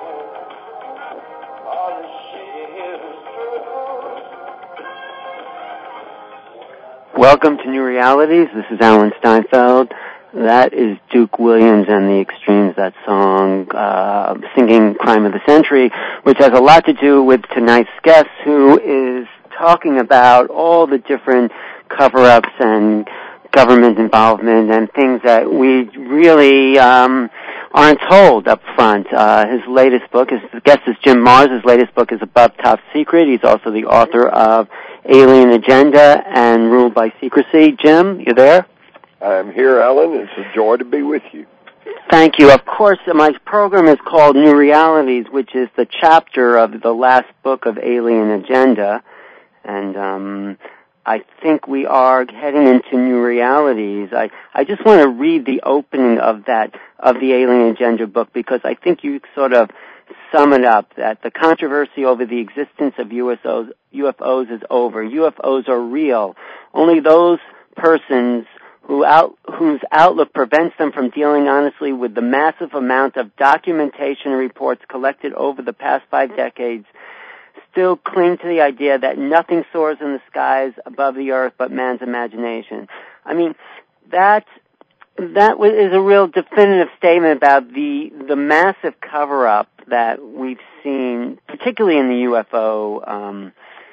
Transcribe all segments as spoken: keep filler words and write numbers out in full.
Welcome to New Realities. This is Alan Steinfeld. That is Duke Williams and the Extremes, that song, uh, singing Crime of the Century, which has a lot to do with tonight's guest, who is talking about all the different cover-ups and government involvement and things that we really um, aren't told up front. Uh, his latest book, his guest is Jim Marrs. His latest book is Above Top Secret. He's also the author of Alien Agenda and Ruled by Secrecy. Jim, you there? I'm here, Alan. It's a joy to be with you. Thank you. Of course, my program is called New Realities, which is the chapter of the last book of Alien Agenda. And um, I think we are heading into New Realities. I, I just want to read the opening of that, of the Alien Agenda book, because I think you sort of sum it up, that the controversy over the existence of U S Os, U F Os is over. U F Os are real. Only those persons who out, whose outlook prevents them from dealing honestly with the massive amount of documentation and reports collected over the past five decades still cling to the idea that nothing soars in the skies above the earth but man's imagination. I mean, that that is a real definitive statement about the the massive cover-up that we've seen, particularly in the U F O um,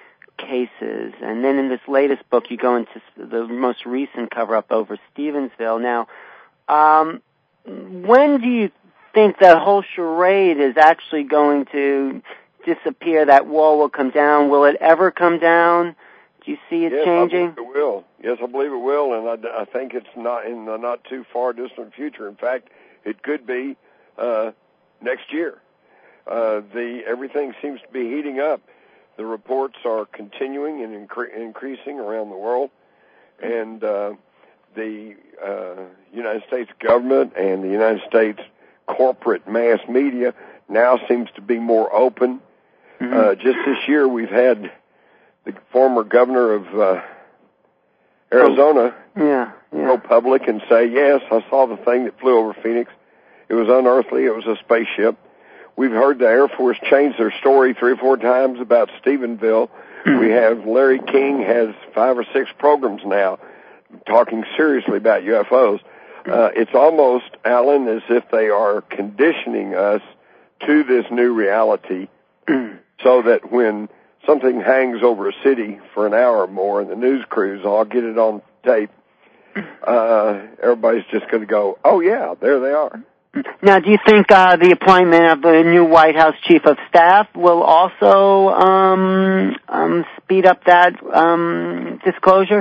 cases. And then in this latest book, you go into the most recent cover-up over Stevensville. Now, um, when do you think that whole charade is actually going to disappear, that wall will come down? Will it ever come down? Do you see it yes, changing? I believe it will. Yes, I believe it will, and I, I think it's not in the not too far distant future. In fact, it could be uh, next year. Uh, the everything seems to be heating up. The reports are continuing and incre- increasing around the world, and uh, the uh, United States government and the United States corporate mass media now seems to be more open. Mm-hmm. Uh, just this year, we've had the former governor of uh, Arizona oh, yeah, yeah. go public and say, yes, I saw the thing that flew over Phoenix. It was unearthly. It was a spaceship. We've heard the Air Force change their story three or four times about Stephenville. Mm-hmm. We have Larry King has five or six programs now talking seriously about U F Os. Uh, it's almost, Alan, as if they are conditioning us to this new reality so that when something hangs over a city for an hour or more and the news crews all get it on tape, uh, everybody's just going to go, oh, yeah, there they are. Now, do you think uh, the appointment of the new White House Chief of Staff will also um, um, speed up that um, disclosure?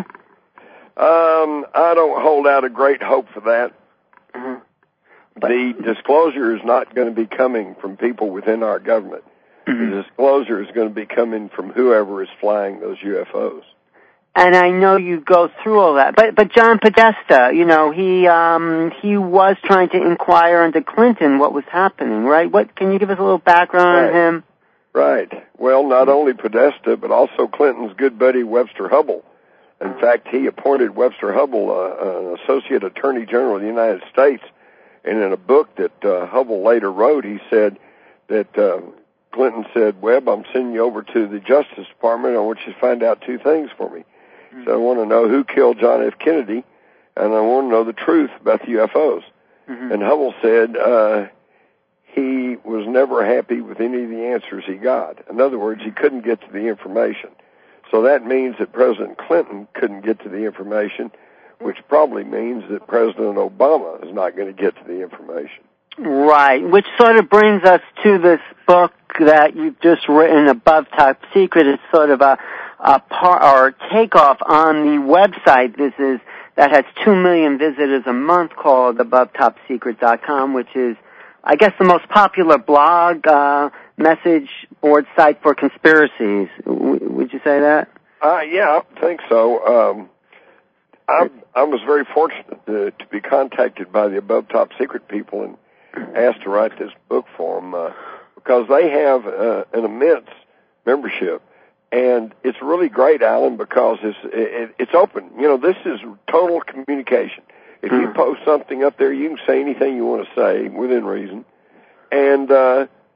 Um, I don't hold out a great hope for that. Mm-hmm. The disclosure is not going to be coming from people within our government. Mm-hmm. The disclosure is going to be coming from whoever is flying those U F Os. And I know you go through all that, but but John Podesta, you know, he um he was trying to inquire into Clinton what was happening, right? What can you give us a little background right. on him? Right. Well, not only Podesta, but also Clinton's good buddy Webster Hubbell. In fact, he appointed Webster Hubbell uh, an associate attorney general of the United States. And in a book that uh, Hubbell later wrote, he said that uh, Clinton said, Webb, I'm sending you over to the Justice Department. I want you to find out two things for me. Mm-hmm. So I want to know who killed John F. Kennedy, and I want to know the truth about the U F Os. Mm-hmm. And Hubbell said uh, he was never happy with any of the answers he got. In other words, he couldn't get to the information. So that means that President Clinton couldn't get to the information, which probably means that President Obama is not going to get to the information. Right, which sort of brings us to this book that you've just written, Above Top Secret. It's sort of a, a par, or takeoff on the website. This is that has two million visitors a month, called above top secret dot com, which is, I guess, the most popular blog uh, message board site for conspiracies. W- would you say that? Uh, yeah, I think so. Um, I, I was very fortunate to, to be contacted by the Above Top Secret people and asked to write this book for them uh, because they have uh, an immense membership. And it's really great, Alan, because it's, it, it's open. You know, this is total communication. If you post something up there, you can say anything you want to say within reason. And uh,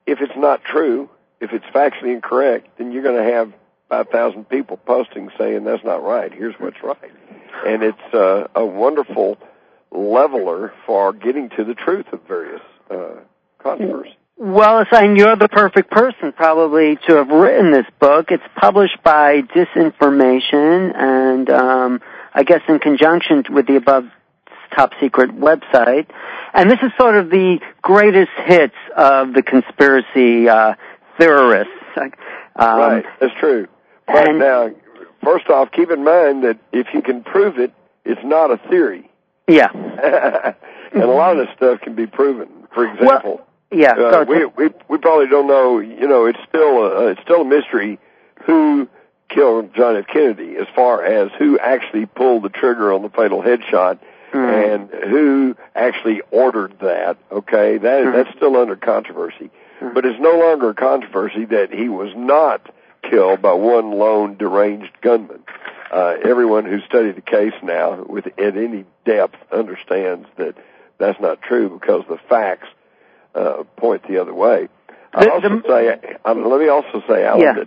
if it's not true, if it's factually incorrect, then you're going to have five thousand people posting saying that's not right. Here's what's right. And it's uh, a wonderful leveler for getting to the truth of various uh, controversies. Well, and you're the perfect person probably to have written this book. It's published by Disinformation, and um, I guess in conjunction with the above top secret website. And this is sort of the greatest hits of the conspiracy uh, theorists. Um, right, that's true. But and, now, first off, keep in mind that if you can prove it, it's not a theory. Yeah. And a lot of this stuff can be proven. For example... Well, Yeah, uh, we we we probably don't know. You know, it's still a, it's still a mystery who killed John F. Kennedy, as far as who actually pulled the trigger on the fatal headshot mm. and who actually ordered that. Okay, that mm. that's still under controversy, mm. but it's no longer a controversy that he was not killed by one lone deranged gunman. Uh, everyone who studied the case now, with at any depth, understands that that's not true because the facts. Uh, point the other way. I also the, say, um, let me also say, Alan, yeah.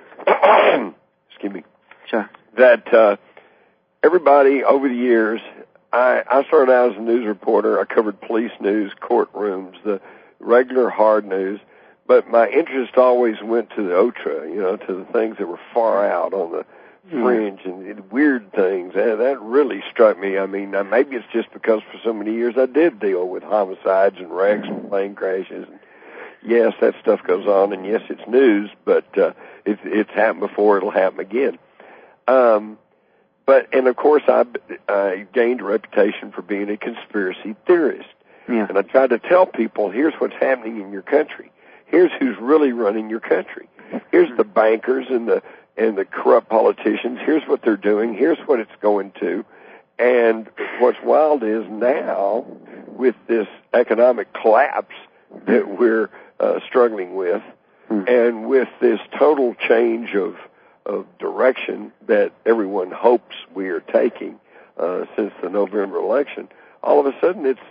that, excuse me, sure. that uh, everybody over the years, I, I started out as a news reporter. I covered police news, courtrooms, the regular hard news, but my interest always went to the ultra, you know, to the things that were far out on the fringe and, and weird things. And that really struck me. I mean, maybe it's just because for so many years I did deal with homicides and wrecks and plane crashes. And yes, that stuff goes on, and yes, it's news, but uh, it's, it's happened before. It'll happen again. Um, but and of course, I, I gained a reputation for being a conspiracy theorist. Yeah. And I tried to tell people, here's what's happening in your country. Here's who's really running your country. Here's the bankers and the and the corrupt politicians. Here's what they're doing. Here's what it's going to. And what's wild is now, with this economic collapse that we're uh, struggling with, mm. and with this total change of of direction that everyone hopes we are taking uh, since the November election, all of a sudden it's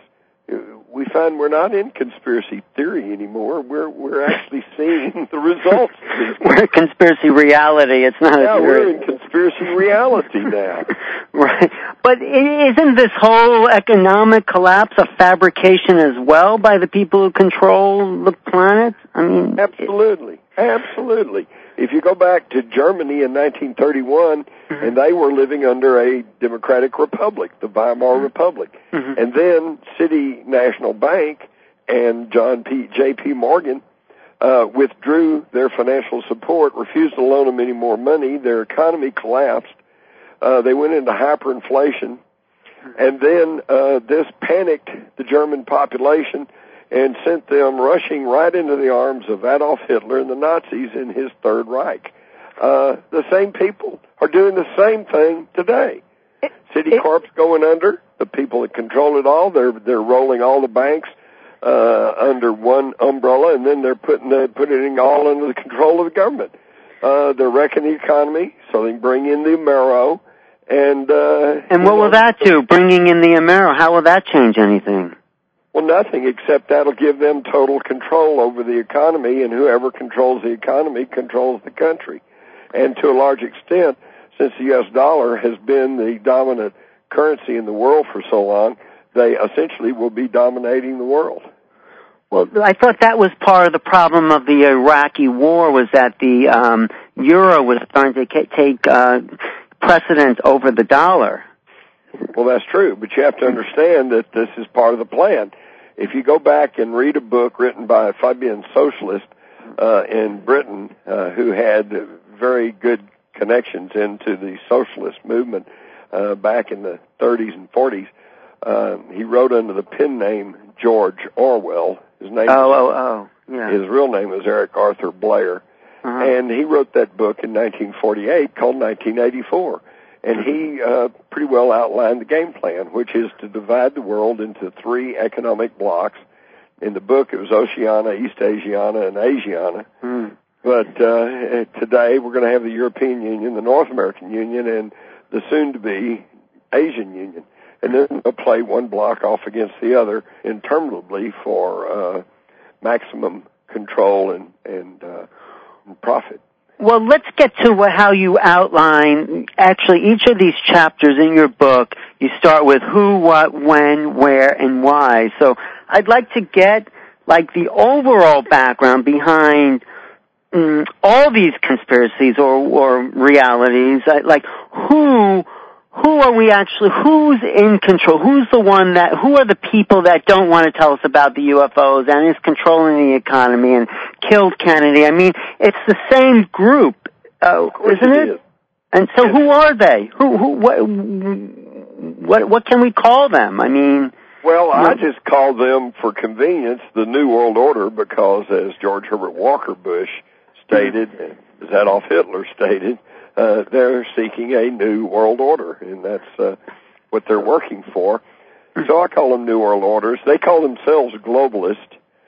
we find we're not in conspiracy theory anymore. We're we're actually seeing the results. We're in conspiracy reality. It's not yeah, a theory. We're in conspiracy reality now. Right. But isn't this whole economic collapse a fabrication as well by the people who control the planet? I mean, absolutely, it, absolutely. If you go back to Germany in nineteen thirty-one, mm-hmm. and they were living under a democratic republic, the Weimar mm-hmm. Republic, mm-hmm. and then City National Bank and John P. J P. Morgan uh, withdrew their financial support, refused to loan them any more money. Their economy collapsed. Uh, they went into hyperinflation, and then uh, this panicked the German population and sent them rushing right into the arms of Adolf Hitler and the Nazis in his Third Reich. Uh, the same people are doing the same thing today. Citicorp's going under. The people that control it all, they're they're rolling all the banks uh, under one umbrella, and then they're putting the, putting it all under the control of the government. Uh, they're wrecking the economy so they can bring in the Amero. And uh, and what will that do? Bringing in the Amero, how will that change anything? Well, nothing, except that'll give them total control over the economy, and whoever controls the economy controls the country. And to a large extent, since the U S dollar has been the dominant currency in the world for so long, they essentially will be dominating the world. Well, I thought that was part of the problem of the Iraqi war, was that the um, euro was starting to take uh, precedence over the dollar. Well, that's true, but you have to understand that this is part of the plan. If you go back and read a book written by a Fabian socialist uh, in Britain uh, who had very good connections into the socialist movement uh, back in the thirties and forties, uh, he wrote under the pen name George Orwell. His name oh, was, oh, oh, yeah. His real name was Eric Arthur Blair, uh-huh. and he wrote that book in nineteen forty-eight called nineteen eighty-four. And he uh, pretty well outlined the game plan, which is to divide the world into three economic blocks. In the book, it was Oceania, East Asiana, and Asiana. Mm. But uh, today, we're going to have the European Union, the North American Union, and the soon-to-be Asian Union. And then they'll play one block off against the other interminably for uh, maximum control and, and, uh, profit. Well, let's get to what, how you outline, actually, each of these chapters in your book. You start with who, what, when, where, and why. So I'd like to get, like, the overall background behind mm, all these conspiracies or, or realities. Like, who... Who are we actually, who's in control? Who's the one that, who are the people that don't want to tell us about the U F Os and is controlling the economy and killed Kennedy? I mean, it's the same group, uh, isn't it? it is. And so who are they? Who, who, what, what, what can we call them? I mean... Well, you I know, just call them, for convenience, the New World Order because, as George Herbert Walker Bush stated, as Adolf Hitler stated, Uh, they're seeking a new world order, and that's uh, what they're working for. So I call them New World Orders. They call themselves globalist.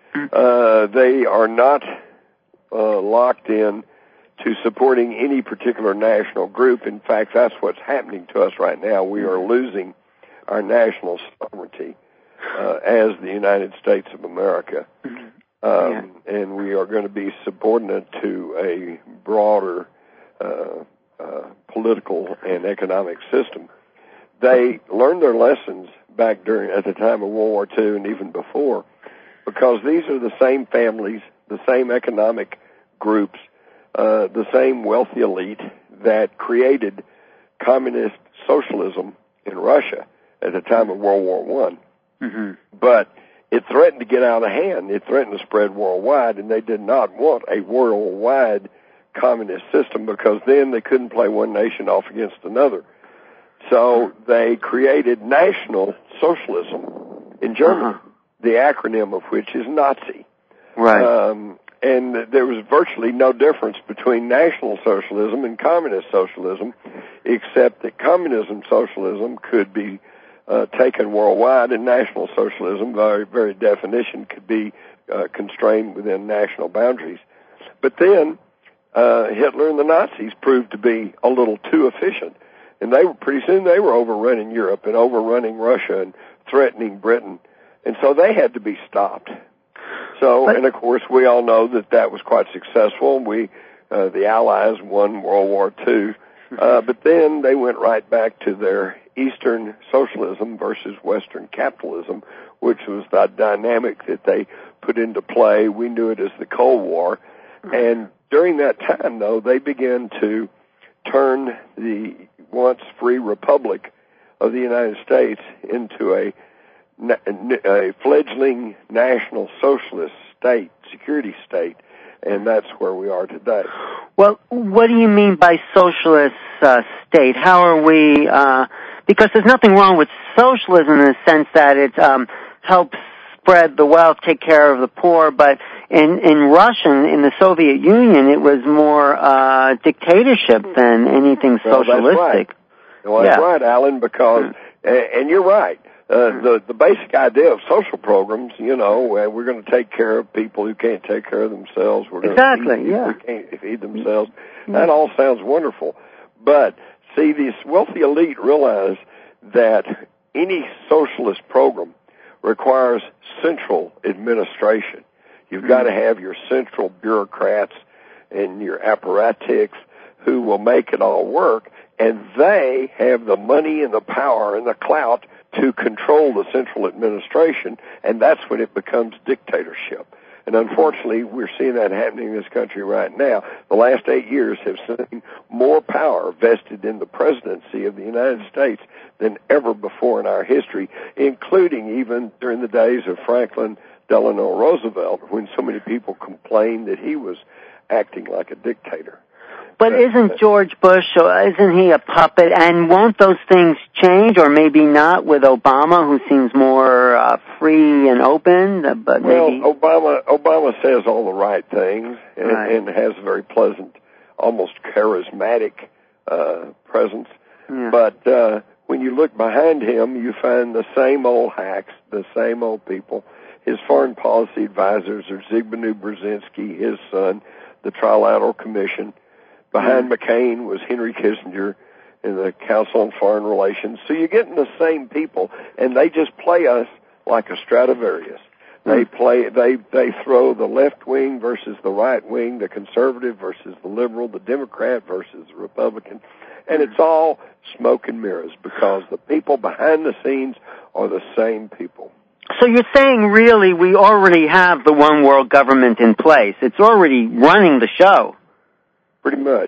Uh, they are not uh, locked in to supporting any particular national group. In fact, that's what's happening to us right now. We are losing our national sovereignty uh, as the United States of America. Um, yeah. And we are going to be subordinate to a broader uh Uh, political and economic system. They learned their lessons back during at the time of World War Two and even before, because these are the same families, the same economic groups, uh, the same wealthy elite that created communist socialism in Russia at the time of World War One. Mm-hmm. But it threatened to get out of hand. It threatened to spread worldwide, and they did not want a worldwide communist system because then they couldn't play one nation off against another. So they created National Socialism in Germany, uh-huh. the acronym of which is Nazi. Right. Um, and there was virtually no difference between National Socialism and Communist Socialism, except that Communism Socialism could be uh, taken worldwide, and National Socialism, by very definition, could be uh, constrained within national boundaries. But then Uh, Hitler and the Nazis proved to be a little too efficient. And they were, pretty soon they were overrunning Europe and overrunning Russia and threatening Britain. And so they had to be stopped. So, but, and of course, we all know that that was quite successful. We, uh, the Allies won World War Two. Uh, but then they went right back to their Eastern socialism versus Western capitalism, which was the dynamic that they put into play. We knew it as the Cold War. And during that time, though, they began to turn the once free republic of the United States into a, a fledgling national socialist state, security state, and that's where we are today. Well, what do you mean by socialist uh, state? How are we, uh, because there's nothing wrong with socialism in the sense that it um, helps spread the wealth, take care of the poor, but in, in Russian, in the Soviet Union, it was more uh, dictatorship than anything well, socialistic. That's right. Well, that's yeah. right, Alan, because, mm-hmm. and you're right, uh, the, the basic idea of social programs, you know, uh, we're going to take care of people who can't take care of themselves. We're going exactly, to feed yeah. people who can't feed themselves. Mm-hmm. That all sounds wonderful. But, see, this wealthy elite realize that any socialist program requires central administration. You've got to have your central bureaucrats and your apparatchiks who will make it all work, and they have the money and the power and the clout to control the central administration, and that's when it becomes dictatorship. And unfortunately, we're seeing that happening in this country right now. The last eight years have seen more power vested in the presidency of the United States than ever before in our history, including even during the days of Franklin Delano Roosevelt, when so many people complained that he was acting like a dictator. But isn't George Bush, isn't he a puppet? And won't those things change, or maybe not, with Obama, who seems more uh, free and open? But well, maybe... Obama Obama says all the right things and, right. and has a very pleasant, almost charismatic uh, presence. Yeah. But uh, when you look behind him, you find the same old hacks, the same old people. His foreign policy advisors are Zbigniew Brzezinski, his son, the Trilateral Commission. Behind McCain was Henry Kissinger in the Council on Foreign Relations. So you're getting the same people, and they just play us like a Stradivarius. They play. They they throw the left wing versus the right wing, the conservative versus the liberal, the Democrat versus the Republican, and it's all smoke and mirrors because the people behind the scenes are the same people. So you're saying really we already have the one world government in place. It's already running the show. Pretty much.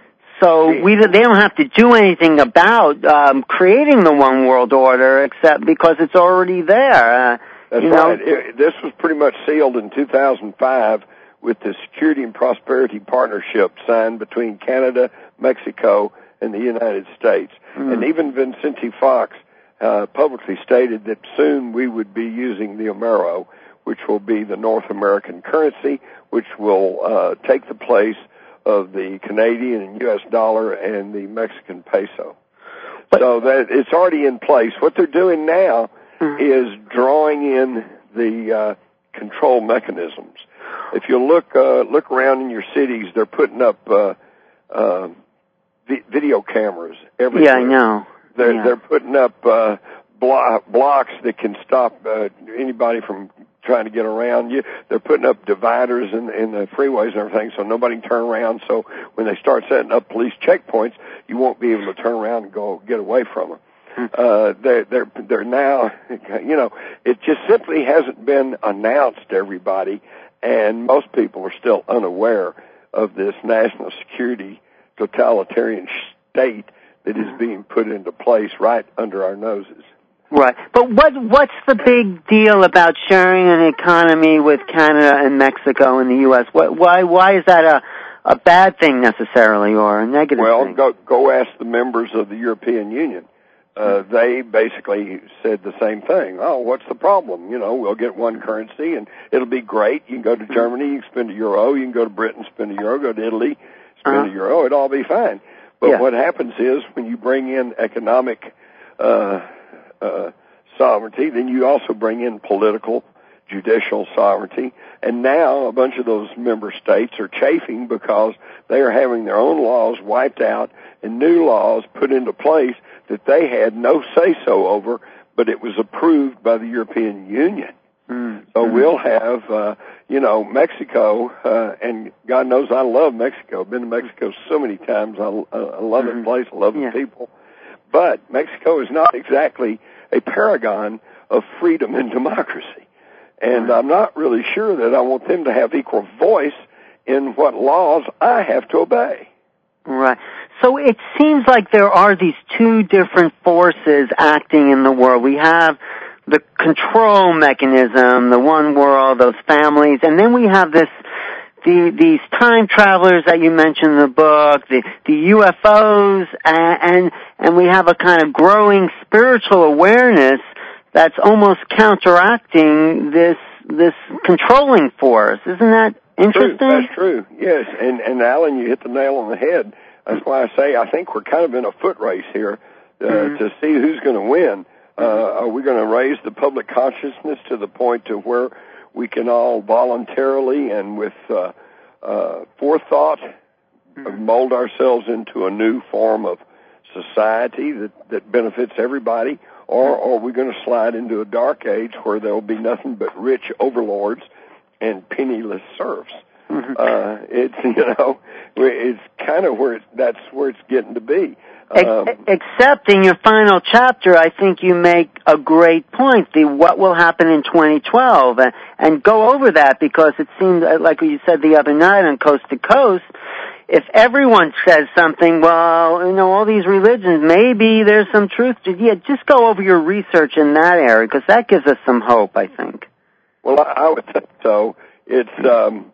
So we they don't have to do anything about um, creating the one world order except because it's already there. Uh, That's you know? right. It, this was pretty much sealed in two thousand five with the Security and Prosperity Partnership signed between Canada, Mexico, and the United States. Mm. And even Vicente Fox uh, publicly stated that soon we would be using the Amero, which will be the North American currency, which will uh, take the place of the Canadian and U S dollar and the Mexican peso. But, so that it's already in place. What they're doing now mm-hmm. is drawing in the uh, control mechanisms. If you look uh, look around in your cities, they're putting up uh, uh, vi- video cameras everywhere. Yeah, I know. They're yeah. they're putting up uh, blo- blocks that can stop uh, anybody from trying to get around you. They're putting up dividers in, in the freeways and everything so nobody can turn around. So when they start setting up police checkpoints, you won't be able to turn around and go get away from them. Uh, they're, they're, they're now, you know, it just simply hasn't been announced to everybody, and most people are still unaware of this national security totalitarian state that is being put into place right under our noses. Right. But what what's the big deal about sharing an economy with Canada and Mexico and the U S? What, why why is that a a bad thing necessarily or a negative well, thing? Well, go go ask the members of the European Union. Uh, they basically said the same thing. Oh, what's the problem? You know, we'll get one currency and it'll be great. You can go to Germany, you can spend a euro. You can go to Britain, spend a euro. Go to Italy, spend uh-huh. a euro. It'll all be fine. But yeah. what happens is when you bring in economic uh Uh, sovereignty, then you also bring in political, judicial sovereignty, and now a bunch of those member states are chafing because they are having their own laws wiped out and new laws put into place that they had no say-so over, but it was approved by the European Union. Mm-hmm. So we'll have, uh, you know, Mexico, uh, and God knows I love Mexico. I've been to Mexico so many times. I, I love mm-hmm. the place. I love yeah. the people. But Mexico is not exactly a paragon of freedom and democracy. And I'm not really sure that I want them to have equal voice in what laws I have to obey. Right. So it seems like there are these two different forces acting in the world. We have the control mechanism, the one world, those families, and then we have this The, these time travelers that you mentioned in the book, the, the U F Os, and, and and we have a kind of growing spiritual awareness that's almost counteracting this this controlling force. Isn't that interesting? True. That's true. Yes, and and Alan, you hit the nail on the head. That's why I say I think we're kind of in a foot race here uh, mm-hmm. to see who's going to win. Uh, are we going to raise the public consciousness to the point to where we can all voluntarily and with uh, uh, forethought mm-hmm. mold ourselves into a new form of society that, that benefits everybody, or, or are we going to slide into a dark age where there will be nothing but rich overlords and penniless serfs? Mm-hmm. Uh, it's, you know, it's kind of where it's, that's where it's getting to be. Um, Except in your final chapter, I think you make a great point, the what will happen in twenty twelve, and, and go over that because it seemed like you said the other night on Coast to Coast, if everyone says something, well, you know, all these religions, maybe there's some truth to it. Yeah, just go over your research in that area because that gives us some hope, I think. Well, I, I would think so. It's, um,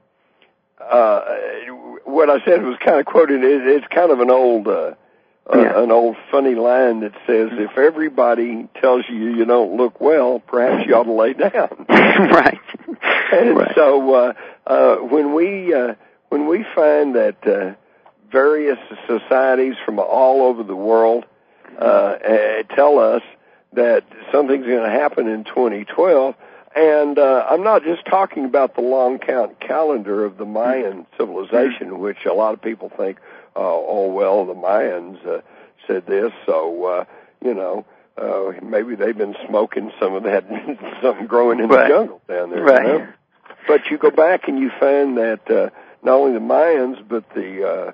uh, what I said was kind of quoted, it, it's kind of an old, uh, Uh, yeah. an old funny line that says, if everybody tells you you don't look well, perhaps you ought to lay down. Right. And right. so uh, uh, when we uh, when we find that uh, various societies from all over the world uh, uh, tell us that something's going to happen in twenty twelve, and uh, I'm not just talking about the long count calendar of the Mayan civilization, which a lot of people think, Uh, oh, well, the Mayans uh, said this, so, uh, you know, uh, maybe they've been smoking some of that, something growing in right. the jungle down there. Right. You know? But you go back and you find that uh, not only the Mayans, but the uh,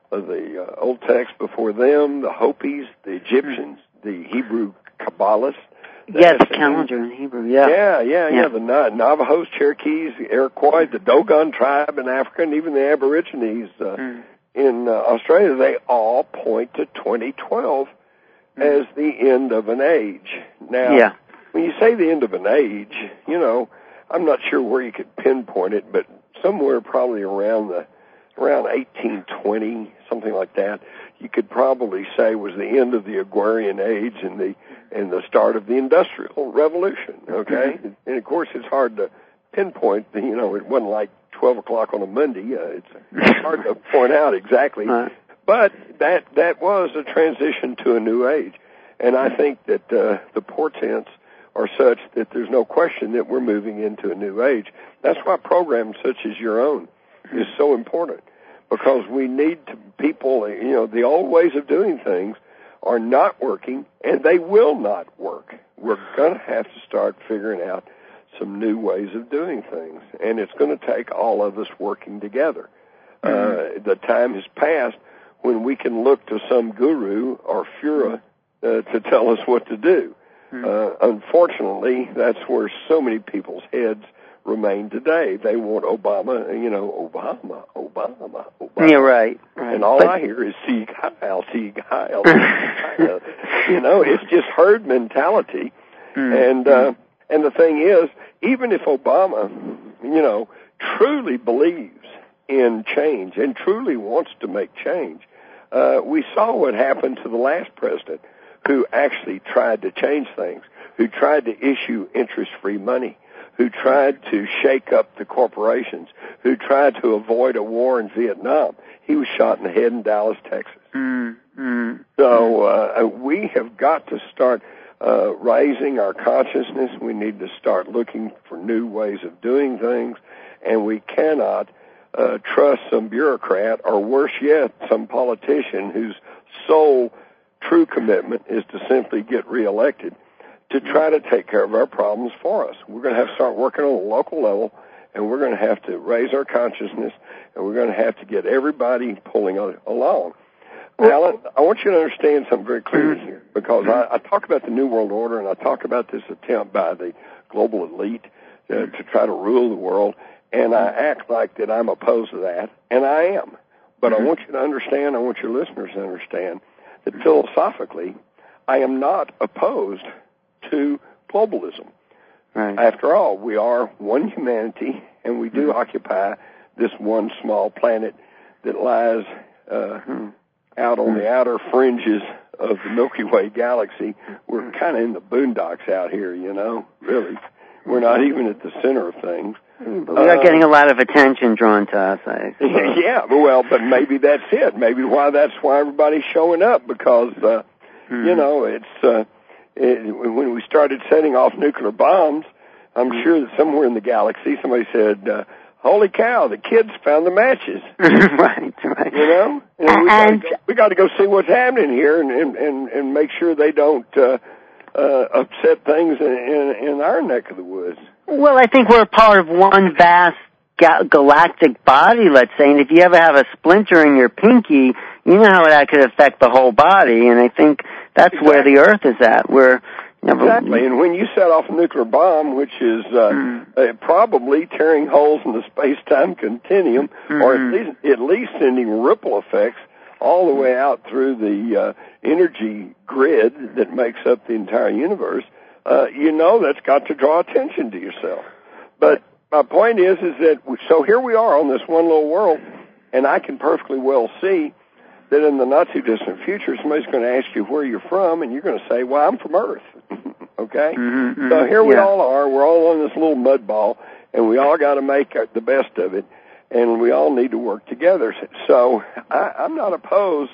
the uh, old texts before them, the Hopis, the Egyptians, the Hebrew Kabbalists. Yeah, the calendar in Hebrew, yeah. Yeah, yeah, yeah. yeah. The Na- Navajos, Cherokees, the Iroquois, the Dogon tribe in Africa, and even the Aborigines uh, mm. in uh, Australia, they all point to twenty twelve mm. as the end of an age. Now, yeah. when you say the end of an age, you know, I'm not sure where you could pinpoint it, but somewhere probably around the around eighteen twenty, something like that, you could probably say was the end of the agrarian age and the and the start of the Industrial Revolution, okay? Mm-hmm. And, of course, it's hard to pinpoint. You know, it wasn't like twelve o'clock on a Monday. Uh, it's hard to point out exactly. Uh-huh. But that that was a transition to a new age. And I think that uh, the portents are such that there's no question that we're moving into a new age. That's why programs such as your own is so important, because we need to, people, you know, the old ways of doing things are not working, and they will not work. We're going to have to start figuring out some new ways of doing things, and it's going to take all of us working together. Mm-hmm. Uh, the time has passed when we can look to some guru or Führer uh, to tell us what to do. Mm-hmm. Uh, unfortunately, that's where so many people's heads remain today. They want Obama, you know, Obama, Obama, Obama. Yeah, right. right. And all but, I hear is Sieg Heil, Sieg Heil, Sieg Heil. You know, it's just herd mentality. Mm. And uh, and the thing is, even if Obama, you know, truly believes in change and truly wants to make change, uh, we saw what happened to the last president, who actually tried to change things, who tried to issue interest-free money, who tried to shake up the corporations, who tried to avoid a war in Vietnam. He was shot in the head in Dallas, Texas. Mm, mm, so uh, we have got to start uh, raising our consciousness. We need to start looking for new ways of doing things, and we cannot uh, trust some bureaucrat, or worse yet, some politician whose sole true commitment is to simply get reelected, to try to take care of our problems for us. We're going to have to start working on a local level, and we're going to have to raise our consciousness, and we're going to have to get everybody pulling along. Alan, I want you to understand something very clearly here, because I, I talk about the New World Order, and I talk about this attempt by the global elite uh, to try to rule the world, and I act like that I'm opposed to that, and I am. But I want you to understand, I want your listeners to understand, that philosophically, I am not opposed to globalism. Right. After all, we are one humanity, and we do mm-hmm. occupy this one small planet that lies uh, mm-hmm. out on mm-hmm. the outer fringes of the Milky Way galaxy. We're kind of in the boondocks out here, you know, really. We're not even at the center of things. But we are uh, getting a lot of attention drawn to us, I suppose. Yeah, well, but maybe that's it. Maybe why that's why everybody's showing up, because, uh, mm-hmm. you know, it's... Uh, It, when we started setting off nuclear bombs, I'm sure that somewhere in the galaxy somebody said, uh, holy cow, the kids found the matches. Right, right. You know? And we, and gotta go, we got to go see what's happening here and, and, and, and make sure they don't uh, uh, upset things in, in, in our neck of the woods. Well, I think we're part of one vast ga- galactic body, let's say, and if you ever have a splinter in your pinky, you know how that could affect the whole body, and I think that's exactly where the Earth is at. We're, you know, exactly, and when you set off a nuclear bomb, which is uh, mm. uh, probably tearing holes in the space-time continuum, mm-hmm. or at least, at least sending ripple effects all the way out through the uh, energy grid that makes up the entire universe, uh, you know that's got to draw attention to yourself. But my point is, is that, we, so here we are on this one little world, and I can perfectly well see that in the not-too-distant future, somebody's going to ask you where you're from, and you're going to say, well, I'm from Earth, okay? Mm-hmm, mm-hmm, so here we yeah. all are. We're all on this little mud ball, and we all got to make the best of it, and we all need to work together. So I, I'm not opposed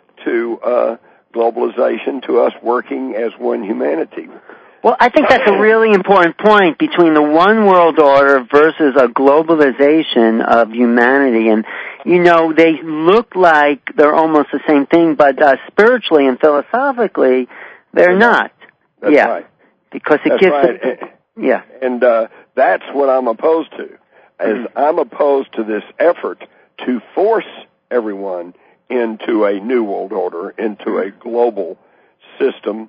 to uh, globalization, to us working as one humanity. Well, I think that's a really important point between the one world order versus a globalization of humanity. And, you know, they look like they're almost the same thing, but uh, spiritually and philosophically, they're not. That's yeah. right. Because it That's gives right. it, yeah. And uh, that's what I'm opposed to, is mm-hmm. I'm opposed to this effort to force everyone into a new world order, into a global system,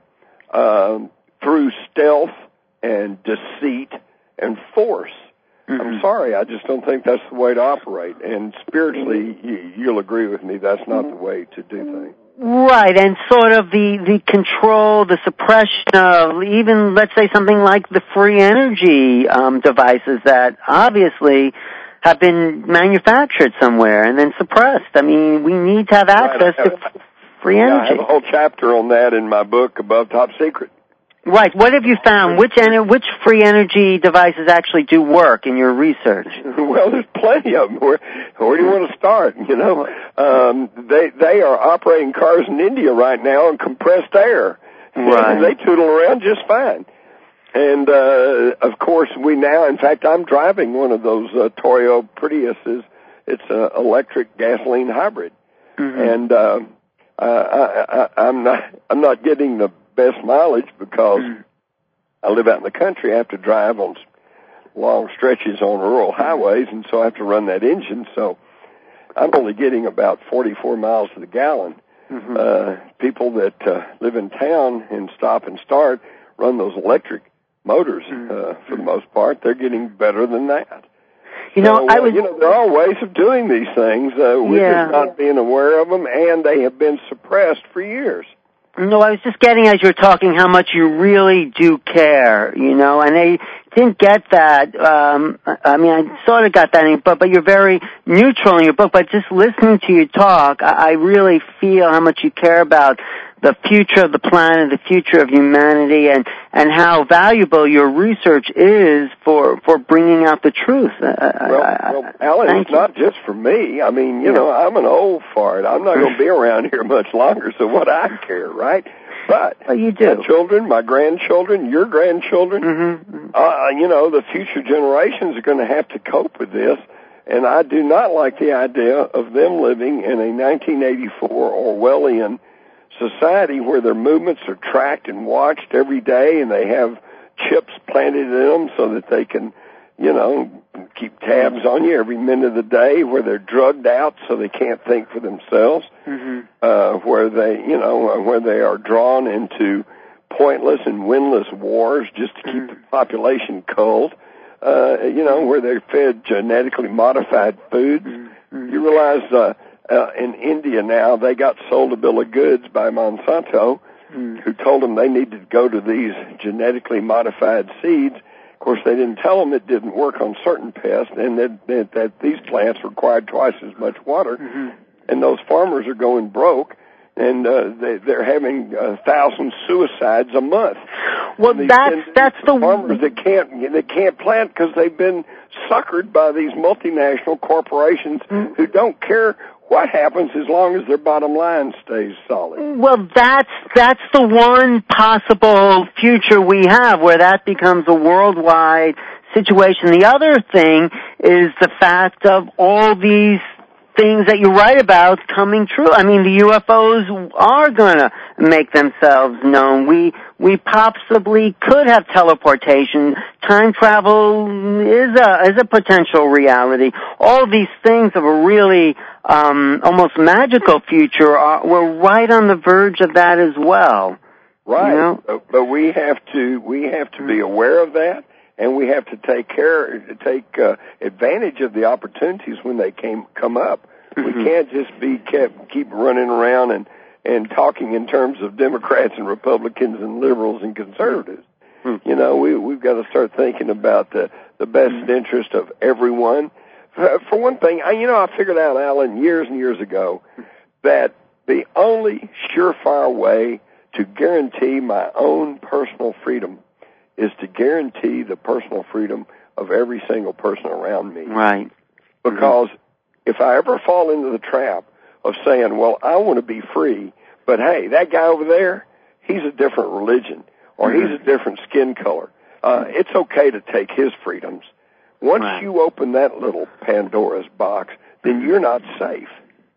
um, through stealth and deceit and force. Mm-hmm. I'm sorry, I just don't think that's the way to operate. And spiritually, you, you'll agree with me, that's not the way to do things. Right, and sort of the, the control, the suppression of even, let's say, something like the free energy um, devices that obviously have been manufactured somewhere and then suppressed. I mean, we need to have access right, have, to free yeah, energy. I have a whole chapter on that in my book, Above Top Secret. Right. What have you found? Which en- which free energy devices actually do work in your research? Well, there's plenty of them. Where, where do you want to start? You know, um, they they are operating cars in India right now on compressed air. Right. And they tootle around just fine. And uh, of course, we now, in fact, I'm driving one of those uh, Toyo Priuses. It's an electric gasoline hybrid, mm-hmm. and uh, I, I, I'm not I'm not getting the best mileage because mm. I live out in the country. I have to drive on long stretches on rural highways, and so I have to run that engine. So I'm only getting about forty-four miles to the gallon. Mm-hmm. Uh, people that uh, live in town and stop and start run those electric motors mm-hmm. uh, for the most part. They're getting better than that. You know, so, I was. Uh, you know, there are ways of doing these things. Uh, we're yeah. just not being aware of them, and they have been suppressed for years. No, I was just getting, as you were talking, how much you really do care, you know, and I didn't get that. Um, I mean, I sort of got that, in, but but you're very neutral in your book. But just listening to you talk, I, I really feel how much you care about the future of the planet, the future of humanity, and and how valuable your research is for for bringing out the truth. Well, I, well Alan, it's you. not just for me. I mean, you yeah. know, I'm an old fart. I'm not going to be around here much longer, so what I care, right? But well, you do. my children, my grandchildren, your grandchildren, mm-hmm. uh, you know, the future generations are going to have to cope with this. And I do not like the idea of them living in a nineteen eighty-four Orwellian society where their movements are tracked and watched every day, and they have chips planted in them so that they can, you know, keep tabs on you every minute of the day, where they're drugged out so they can't think for themselves, mm-hmm. uh, where they, you know, where they are drawn into pointless and windless wars just to keep mm-hmm. the population culled, uh, you know, where they're fed genetically modified foods. Mm-hmm. You realize, uh, Uh, in India now, they got sold a bill of goods by Monsanto, mm. who told them they needed to go to these genetically modified seeds. Of course, they didn't tell them it didn't work on certain pests, and that, that, that these plants required twice as much water. Mm-hmm. And those farmers are going broke, and uh, they, they're having a thousand suicides a month. Well, that's that's the farmers that can't they can't plant because they've been suckered by these multinational corporations mm-hmm. who don't care what happens as long as their bottom line stays solid. Well, that's that's the one possible future we have, where that becomes a worldwide situation. The other thing is the fact of all these things that you write about coming true. I mean, the U F Os are going to make themselves known. We we possibly could have teleportation. Time travel is a is a potential reality. All these things of a really um, almost magical future are, we're right on the verge of that as well. Right, you know? but, but we have to we have to be aware of that. And we have to take care, take uh, advantage of the opportunities when they came come up. Mm-hmm. We can't just be kept keep running around and and talking in terms of Democrats and Republicans and liberals and conservatives. Mm-hmm. You know, we we've got to start thinking about the the best mm-hmm. interest of everyone. For, for one thing, I, you know, I figured out, Alan, years and years ago, that the only surefire way to guarantee my own personal freedom is to guarantee the personal freedom of every single person around me. Right. Because mm-hmm. if I ever fall into the trap of saying, well, I want to be free, but hey, that guy over there, he's a different religion, or mm-hmm. he's a different skin color, uh, it's okay to take his freedoms. Once right. you open that little Pandora's box, then you're not safe.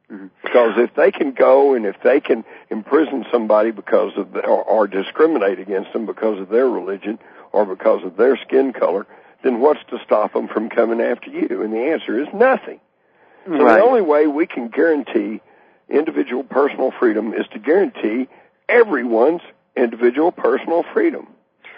Mm-hmm. Because if they can go and if they can imprison somebody because of the, or, or discriminate against them because of their religion or because of their skin color, then what's to stop them from coming after you? And the answer is nothing. So right. The only way we can guarantee individual personal freedom is to guarantee everyone's individual personal freedom.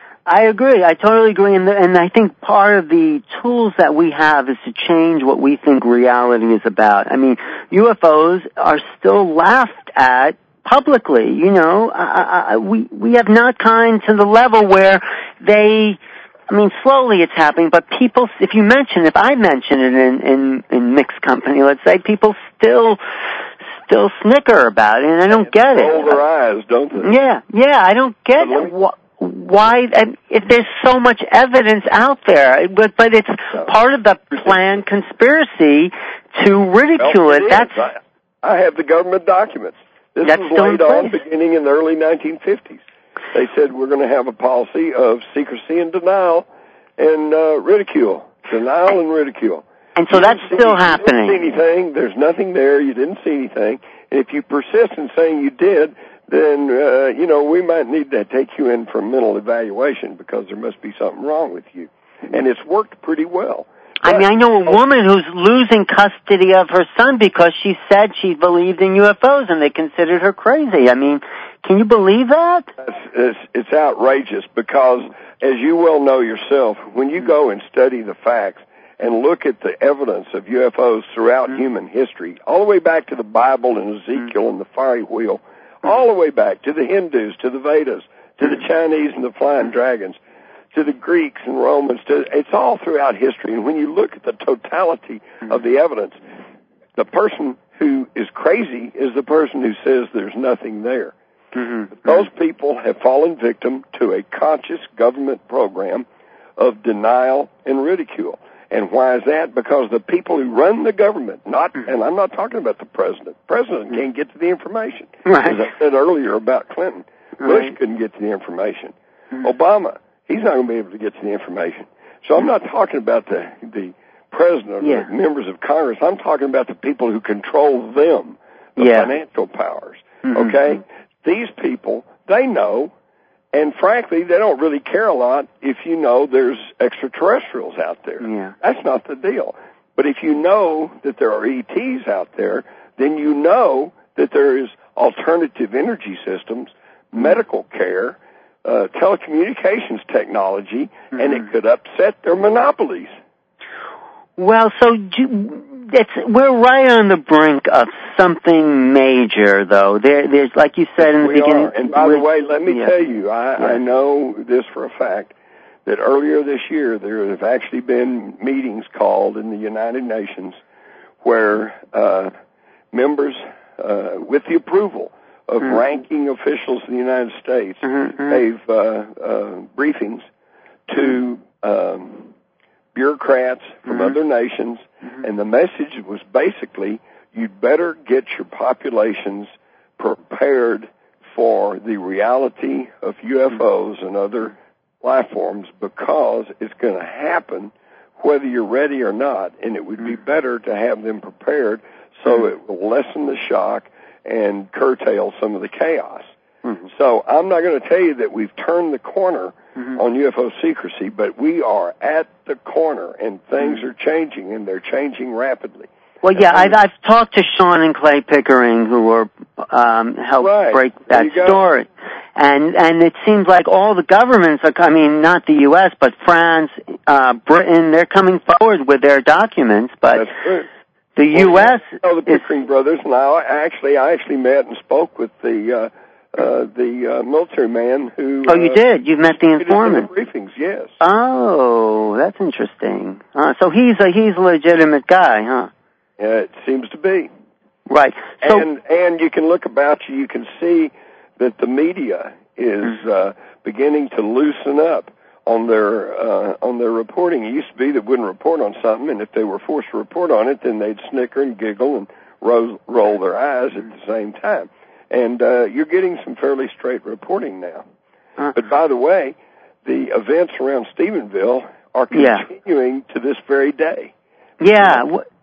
I agree. I totally agree. And, the, and I think part of the tools that we have is to change what we think reality is about. I mean, U F Os are still laughed at publicly. You know, I, I, we we have not gotten to the level where they. I mean, slowly it's happening, but people, if you mention, if I mention it in, in, in mixed company, let's say, people still, still snicker about it, and I don't get it. Roll their eyes, don't they? Yeah, yeah, I don't get it. Why, and if there's so much evidence out there, but, but it's part of the planned conspiracy to ridicule well, it. it That's, I, I have the government documents. This that's was laid on beginning in the early nineteen fifties. They said we're going to have a policy of secrecy and denial and uh, ridicule. Denial and ridicule. And so you that's still see, happening. You didn't see anything. There's nothing there. You didn't see anything. And if you persist in saying you did, then, uh, you know, we might need to take you in for mental evaluation because there must be something wrong with you. And it's worked pretty well. I mean, I know a woman who's losing custody of her son because she said she believed in U F Os and they considered her crazy. I mean, can you believe that? It's, it's, it's outrageous because, as you well know yourself, when you go and study the facts and look at the evidence of U F Os throughout mm-hmm. human history, all the way back to the Bible and Ezekiel mm-hmm. and the fiery wheel, all the way back to the Hindus, to the Vedas, to the Chinese and the flying dragons, to the Greeks and Romans, to, it's all throughout history. And when you look at the totality of the evidence, the person who is crazy is the person who says there's nothing there. Mm-hmm. Those people have fallen victim to a conscious government program of denial and ridicule. And why is that? Because the people who run the government, not, and I'm not talking about the president. The president can't get to the information. Right. As I said earlier about Clinton, right. Bush couldn't get to the information. Mm-hmm. Obama, he's not going to be able to get to the information. So I'm not talking about the, the president or yeah. the members of Congress. I'm talking about the people who control them, the yeah. financial powers. Mm-hmm. Okay? These people, they know, and frankly, they don't really care a lot if you know there's extraterrestrials out there. Yeah. That's not the deal. But if you know that there are E Ts out there, then you know that there is alternative energy systems, medical care, uh, telecommunications technology, mm-hmm. and it could upset their monopolies. Well, so it's, we're right on the brink of something major, though. There, there's, like you said in the we beginning. Are. And by the way, let me yeah. tell you, I, yeah. I know this for a fact, that earlier this year there have actually been meetings called in the United Nations where uh, members, uh, with the approval of mm-hmm. ranking officials in the United States, mm-hmm. gave uh, uh, briefings to um, bureaucrats from mm-hmm. other nations, mm-hmm. and the message was basically, you'd better get your populations prepared for the reality of U F Os and other life forms because it's going to happen whether you're ready or not, and it would be better to have them prepared so it will lessen the shock and curtail some of the chaos. Mm-hmm. So I'm not going to tell you that we've turned the corner mm-hmm. on U F O secrecy, but we are at the corner, and things mm-hmm. are changing, and they're changing rapidly. Well, yeah, I've, I've talked to Sean and Clay Pickering, who were um, helped right. break that story, go. and and it seems like all the governments are. I mean, not the U S, but France, uh, Britain, they're coming forward with their documents, but That's true. the well, U S. You know, the Pickering is, brothers. Now, I actually, I actually met and spoke with the. Uh, Uh, the uh, military man who... Oh, you uh, did? You've met the informant? The briefings, yes. Oh, that's interesting. Uh, so he's a, he's a legitimate guy, huh? Yeah, it seems to be. Right. So, and and you can look about you, you can see that the media is uh, beginning to loosen up on their uh, on their reporting. It used to be they wouldn't report on something, and if they were forced to report on it, then they'd snicker and giggle and roll, roll their eyes at the same time. And uh, you're getting some fairly straight reporting now. Uh, but by the way, the events around Stephenville are continuing yeah. to this very day. Yeah.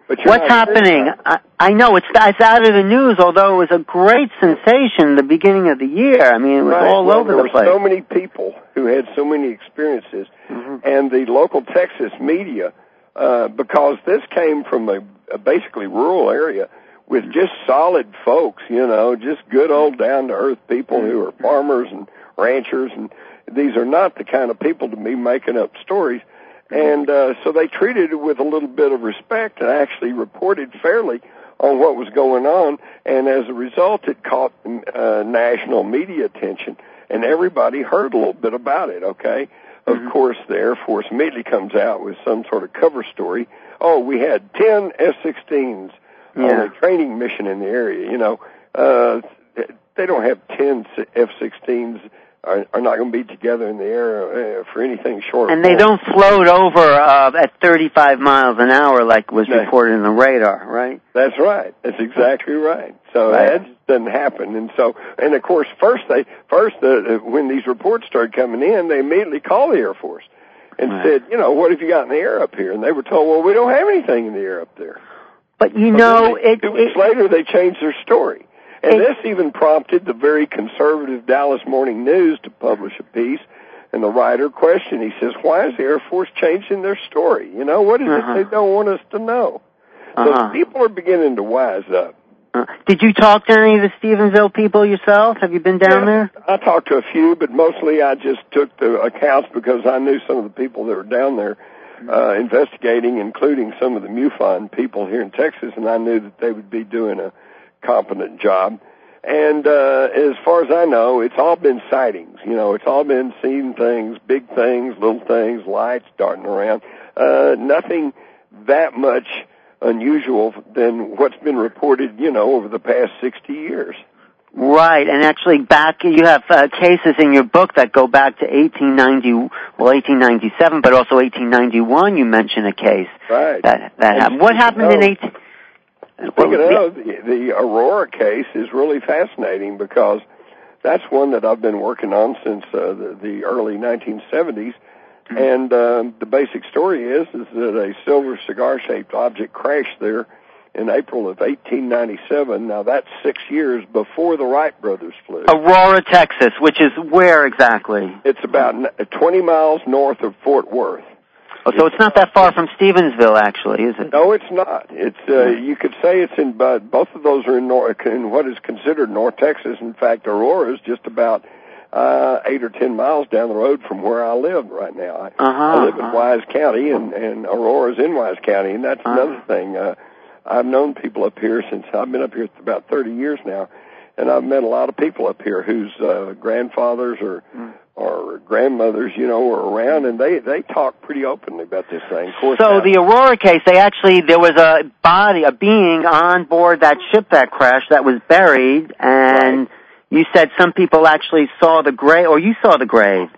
But what's happening? I, I know it's it's out of the news, although it was a great sensation at the beginning of the year. I mean, it was right. all well, over the place. There were so many people who had so many experiences, mm-hmm. and the local Texas media, uh, because this came from a, a basically rural area with just solid folks, you know, just good old down-to-earth people who are farmers and ranchers, and these are not the kind of people to be making up stories. And uh, so they treated it with a little bit of respect and actually reported fairly on what was going on. And as a result, it caught uh, national media attention, and everybody heard a little bit about it, okay? Mm-hmm. Of course, the Air Force immediately comes out with some sort of cover story. Oh, we had ten F sixteens yeah. on a training mission in the area. You know, uh, they don't have ten F sixteens. Are, are not going to be together in the air uh, for anything short. And they don't float over uh, at thirty-five miles an hour like was no. reported in the radar, right? That's right. That's exactly right. So right. that just doesn't happen. And so, and of course, first they first uh, when these reports started coming in, they immediately called the Air Force and right. said, you know, what have you got in the air up here? And they were told, well, we don't have anything in the air up there. But you know, they, it, two weeks it, later they changed their story. And this even prompted the very conservative Dallas Morning News to publish a piece, and the writer questioned. He says, why is the Air Force changing their story? You know, what is uh-huh. it they don't want us to know? Uh-huh. So people are beginning to wise up. Uh, did you talk to any of the Stevensville people yourself? Have you been down yeah, there? I talked to a few, but mostly I just took the accounts because I knew some of the people that were down there uh, investigating, including some of the MUFON people here in Texas, and I knew that they would be doing a competent job. And uh as far as I know, it's all been sightings. You know, it's all been seen things, big things, little things, lights darting around. Uh nothing that much unusual than what's been reported, you know, over the past sixty years. Right, and actually back, you have uh, cases in your book that go back to eighteen ninety, well, eighteen ninety-seven, but also eighteen ninety-one, you mention a case. Right. That, that happened. What happened in eighteen... Speaking well, of, the, the Aurora case is really fascinating because that's one that I've been working on since uh, the, the early nineteen seventies. Mm-hmm. And um, the basic story is, is that a silver cigar-shaped object crashed there in April of eighteen ninety-seven. Now, that's six years before the Wright brothers flew. Aurora, Texas, which is where exactly? It's about twenty miles north of Fort Worth. Oh, so it's not that far from Stevensville, actually, is it? No, it's not. It's uh, you could say it's in, uh, both of those are in, North, in what is considered North Texas. In fact, Aurora is just about uh, eight or ten miles down the road from where I live right now. I, uh-huh, I live in uh-huh. Wise County, and, and Aurora's in Wise County, and that's uh-huh. another thing. Uh, I've known people up here since I've been up here for about thirty years now, and I've met a lot of people up here whose uh, grandfathers or mm. or grandmothers, you know, were around, and they they talk pretty openly about this thing. Of course, so now, the Aurora case, they actually, there was a body, a being on board that ship that crashed that was buried, and right. you said some people actually saw the grave, or you saw the grave.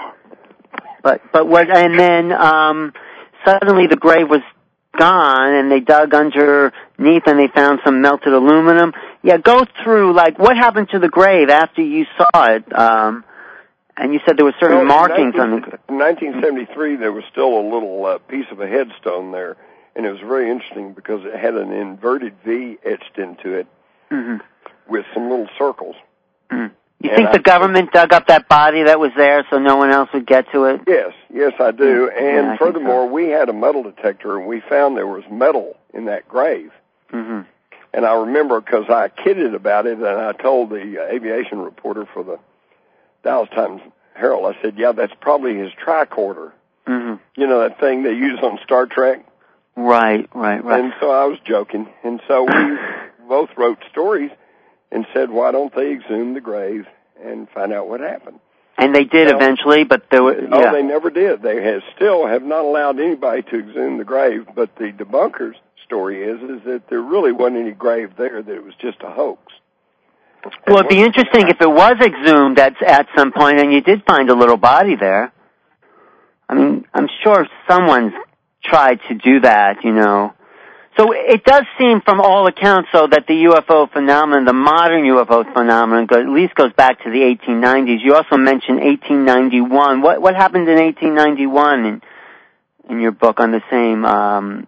But but what? And then um, suddenly the grave was gone, and they dug underneath, and they found some melted aluminum. Yeah, go through, like, what happened to the grave after you saw it? Um, and you said there were certain well, markings on the... In nineteen seventy-three, there was still a little uh, piece of a headstone there, and it was very interesting because it had an inverted V etched into it mm-hmm. with some little circles. Mm. You and think I, the government dug up that body that was there so no one else would get to it? Yes, yes, I do. And yeah, I furthermore, so. we had a metal detector, and we found there was metal in that grave. Mm-hmm. And I remember because I kidded about it, and I told the uh, aviation reporter for the Dallas Times Herald, I said, yeah, that's probably his tricorder. Mm-hmm. You know, that thing they use on Star Trek? Right, right, right. And so I was joking. And so we both wrote stories and said, why don't they exhume the grave and find out what happened? And they did well, eventually, but there were... No, yeah. they never did. They have still have not allowed anybody to exhume the grave, but the debunkers' story is, is that there really wasn't any grave there, that it was just a hoax. Well, it'd be interesting if it was exhumed at, at some point and you did find a little body there. I mean, I'm sure someone's tried to do that, you know. So it does seem from all accounts, though, that the U F O phenomenon, the modern U F O phenomenon, at least goes back to the eighteen nineties. You also mentioned eighteen ninety-one. What what happened in eighteen ninety-one in, in your book on the same um,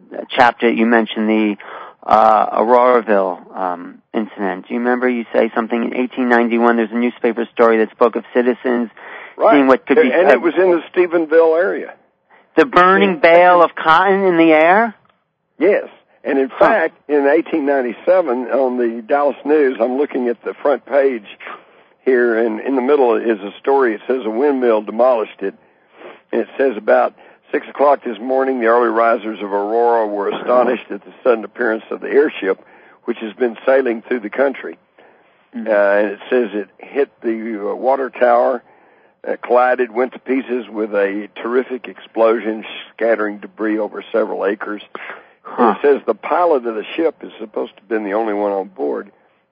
chapter you mentioned the uh, Auroraville um, incident. Do you remember you say something in eighteen ninety-one? There's a newspaper story that spoke of citizens right. seeing what could be, and uh, it was in the Stephenville area. The burning bale of cotton in the air. Yes, and in huh. fact, in eighteen ninety-seven, on the Dallas News, I'm looking at the front page here, and in the middle is a story. It says a windmill demolished it, and it says about six o'clock this morning, the early risers of Aurora were astonished at the sudden appearance of the airship, which has been sailing through the country. Mm-hmm. Uh, and it says it hit the uh, water tower, uh, collided, went to pieces with a terrific explosion, scattering debris over several acres. Huh. And it says the pilot of the ship is supposed to have been the only one on board.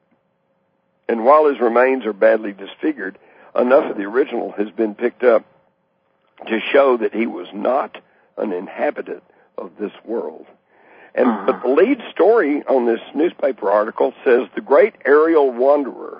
And while his remains are badly disfigured, enough of the original has been picked up to show that he was not an inhabitant of this world. And uh-huh. But the lead story on this newspaper article says the great aerial wanderer,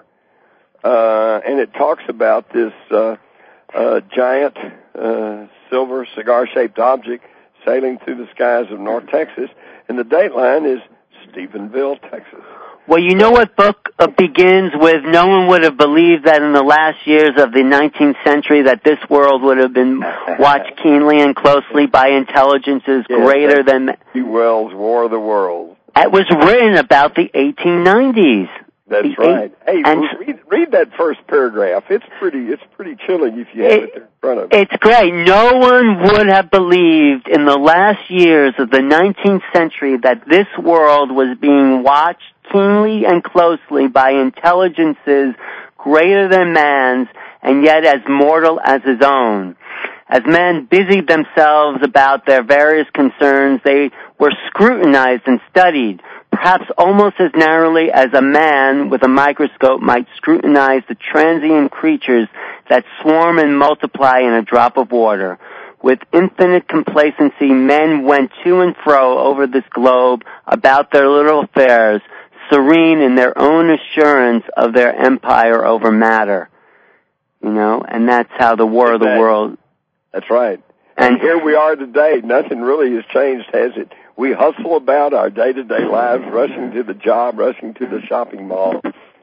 uh, and it talks about this uh, uh, giant uh, silver cigar-shaped object sailing through the skies of North Texas, and the dateline is Stephenville, Texas. Well, you know what book uh, begins with, no one would have believed that in the last years of the nineteenth century that this world would have been watched keenly and closely by intelligences yes, greater than... H G Wells' War of the Worlds. It was written about the eighteen nineties. That's the right. Eight, hey, and read, read that first paragraph. It's pretty It's pretty chilling if you have it, it there in front of you. It's great. No one would have believed in the last years of the nineteenth century that this world was being watched keenly and closely by intelligences greater than man's and yet as mortal as his own. As men busied themselves about their various concerns, they were scrutinized and studied, perhaps almost as narrowly as a man with a microscope might scrutinize the transient creatures that swarm and multiply in a drop of water. With infinite complacency, men went to and fro over this globe about their little affairs, serene in their own assurance of their empire over matter. You know, and that's how the War of the World... That's right. And, and here we are today. Nothing really has changed, has it? We hustle about our day-to-day lives, rushing to the job, rushing to the shopping mall,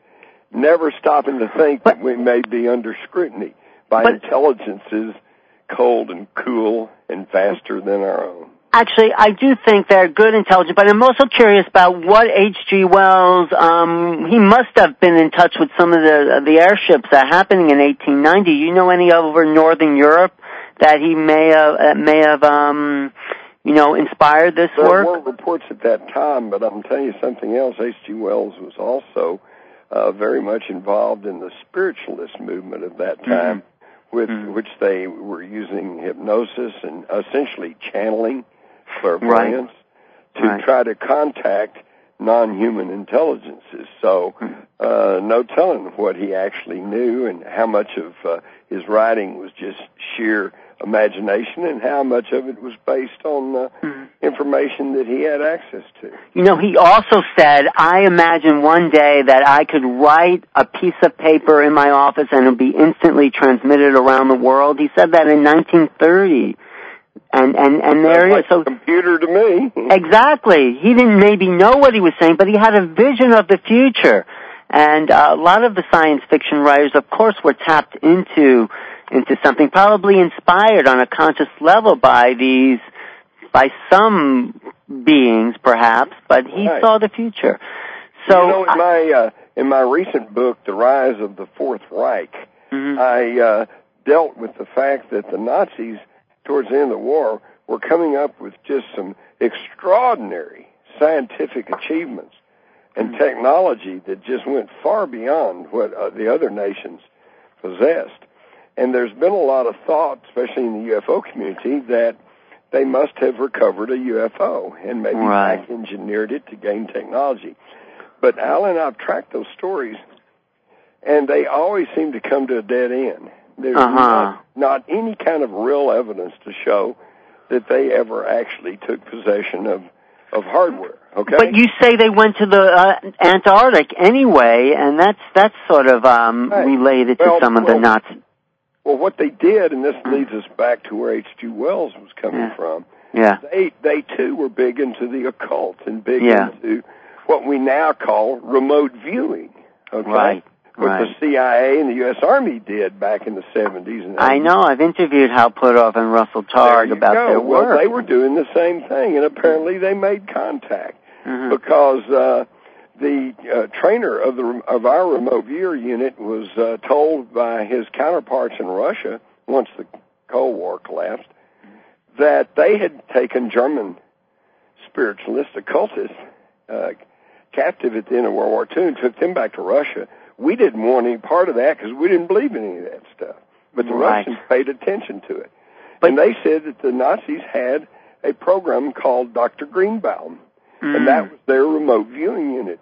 never stopping to think but, that we may be under scrutiny by but, intelligences cold and cool and faster than our own. Actually, I do think they're good intelligence, but I'm also curious about what H G Wells, um, he must have been in touch with some of the the airships that are happening in eighteen ninety. You know any over Northern Europe that he may have, uh, may have, um, you know, inspired this there work? There weren't reports at that time, but I'm telling you something else. H G Wells was also uh, very much involved in the spiritualist movement of that time, mm-hmm. with mm-hmm. which they were using hypnosis and essentially channeling clairvoyance right. to right. try to contact non-human intelligences. So uh, no telling what he actually knew and how much of uh, his writing was just sheer imagination and how much of it was based on uh, mm-hmm. information that he had access to. You know, he also said, I imagine one day that I could write a piece of paper in my office and it would be instantly transmitted around the world. He said that in nineteen thirty. And, and, and there like so. A computer to me. Exactly. He didn't maybe know what he was saying, but he had a vision of the future. And uh, a lot of the science fiction writers, of course, were tapped into, into something, probably inspired on a conscious level by these, by some beings, perhaps, but he right. saw the future. So, you know, in my, uh, in my recent book, The Rise of the Fourth Reich, mm-hmm. I, uh, dealt with the fact that the Nazis, towards the end of the war, were coming up with just some extraordinary scientific achievements and technology that just went far beyond what uh, the other nations possessed. And there's been a lot of thought, especially in the U F O community, that they must have recovered a U F O and maybe right. back-engineered it to gain technology. But Alan, I've tracked those stories, and they always seem to come to a dead end. There's uh-huh. not, not any kind of real evidence to show that they ever actually took possession of, of hardware, okay? But you say they went to the uh, Antarctic anyway, and that's that's sort of um, right. related well, to some of well, the Nazis. Well, what they did, and this leads us back to where H G Wells was coming yeah. from, Yeah. They they too were big into the occult and big yeah. into what we now call remote viewing. Okay. Right. What right. the C I A and the U S Army did back in the seventies and eighties. I know. I've interviewed Hal Puthoff and Russell Targ about go. their well, work. Well, they were doing the same thing, and apparently they made contact mm-hmm. because uh, the uh, trainer of the of our remote viewer unit was uh, told by his counterparts in Russia, once the Cold War collapsed, that they had taken German spiritualist occultists uh, captive at the end of World War Two and took them back to Russia. We didn't want any part of that because we didn't believe in any of that stuff. But the right. Russians paid attention to it. But, and they said that the Nazis had a program called Doctor Greenbaum, mm. and that was their remote viewing unit.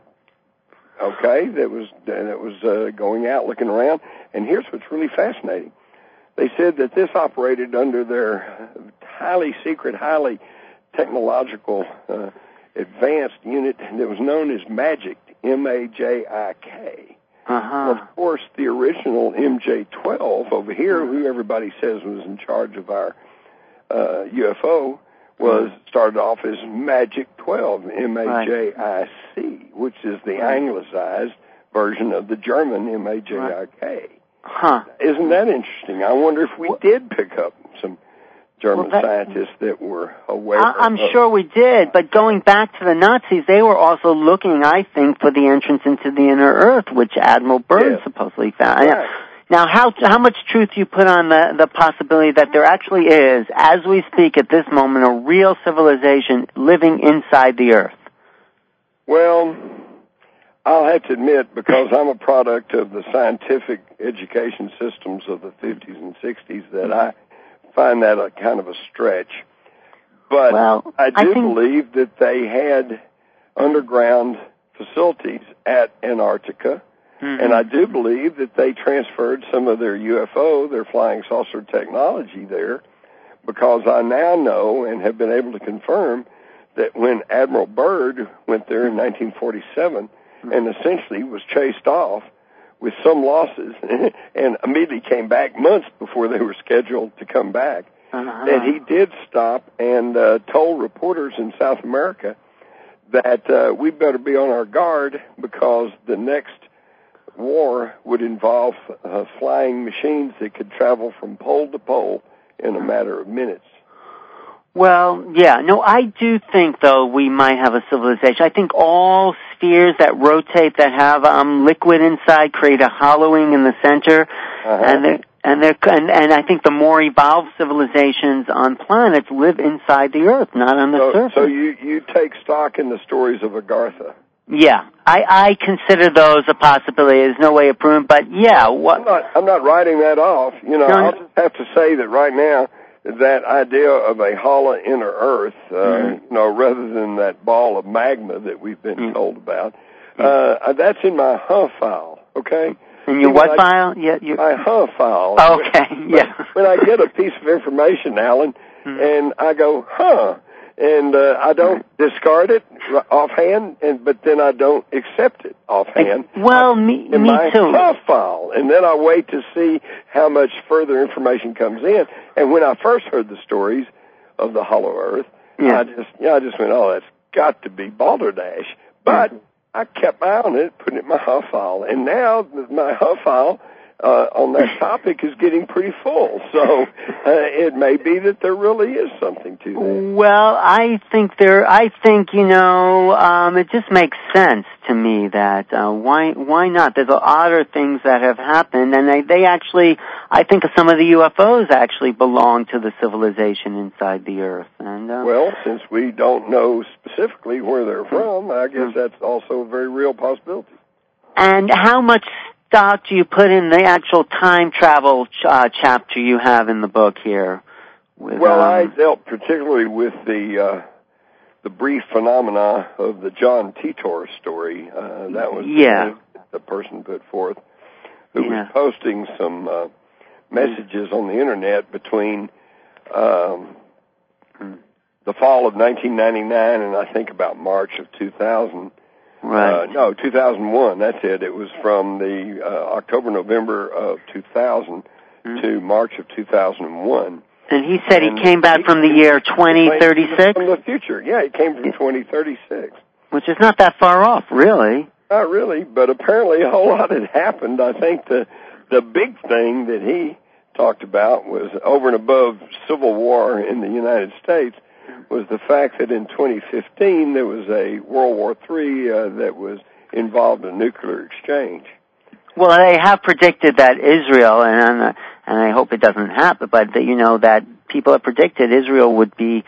Okay, that was that was uh, going out looking around. And here's what's really fascinating: they said that this operated under their highly secret, highly technological, uh, advanced unit that was known as MAJIK, M A J I K. Uh-huh. Well, of course, the original M J twelve over here, who everybody says was in charge of our uh, U F O, was started off as MAJIK twelve, M A J I C, right. which is the anglicized version of the German M A J I K. Huh. Isn't that interesting? I wonder if we well, did pick up some German well, that, scientists that were aware I, I'm of... sure we did, but going back to the Nazis, they were also looking, I think, for the entrance into the inner earth, which Admiral Byrd yes. supposedly found. Right. Now, how how much truth do you put on the, the possibility that there actually is, as we speak at this moment, a real civilization living inside the earth? Well, I'll have to admit, because I'm a product of the scientific education systems of the fifties and sixties, that I find that a kind of a stretch. But well, I do I think... believe that they had underground facilities at Antarctica, mm-hmm. and I do believe that they transferred some of their U F O, their flying saucer technology there, because I now know and have been able to confirm that when Admiral Byrd went there in nineteen forty-seven mm-hmm. and essentially was chased off with some losses and immediately came back months before they were scheduled to come back, uh-huh. that he did stop and uh, told reporters in South America that uh, we better be on our guard because the next war would involve uh, flying machines that could travel from pole to pole in a matter of minutes. Well, yeah, no, I do think, though, we might have a civilization. I think all spheres that rotate, that have um, liquid inside, create a hollowing in the center, uh-huh. and they're, and, they're, and and I think the more evolved civilizations on planets live inside the Earth, not on the so, surface. So you, you take stock in the stories of Agartha? Yeah, I, I consider those a possibility. There's no way of proving, but yeah. What, I'm not, I'm not writing that off. You know, no, I'll just have to say that right now, that idea of a hollow inner earth, uh, mm-hmm. you know, rather than that ball of magma that we've been mm-hmm. told about, uh, that's in my Huh file, okay? In your what I, file? Yeah, your... My Huh file. Okay, yeah. When I get a piece of information, Alan, mm-hmm. and I go, huh, and uh, I don't discard it offhand, and but then I don't accept it offhand. Well, me, in me my too. Huh file, and then I wait to see how much further information comes in. And when I first heard the stories of the Hollow Earth, yeah. I just, yeah, I just went, oh, that's got to be Balderdash. But mm-hmm. I kept my eye on it, putting it in my Huh file, and now my Huh file uh, on that topic is getting pretty full. So uh, it may be that there really is something to that. Well, I think there. I think you know, um, it just makes sense to me that uh, why why not? There's other things that have happened, and they they actually. I think some of the U F Os actually belong to the civilization inside the Earth. And uh, well, since we don't know specifically where they're from, I guess that's also a very real possibility. And how much stock do you put in the actual time travel ch- uh, chapter you have in the book here? With, well, um, I dealt particularly with the uh, the brief phenomena of the John Titor story. Uh, that was yeah. the, the person put forth who yeah. was posting some uh, messages on the internet between um, the fall of nineteen ninety-nine and I think about March of two thousand. Right. Uh, no, two thousand one, that's it. It was from the uh, October, November of two thousand mm-hmm. to March of two thousand one. And he said and he came back from the year twenty thirty-six? From the future, yeah, he came from twenty thirty-six. Which is not that far off, really. Not really, but apparently a whole lot had happened. I think the the big thing that he talked about was, over and above civil war in the United States, was the fact that in twenty fifteen there was a World War Three uh, that was involved in nuclear exchange. Well, they have predicted that Israel, and uh, and I hope it doesn't happen, but that, you know, that people have predicted Israel would be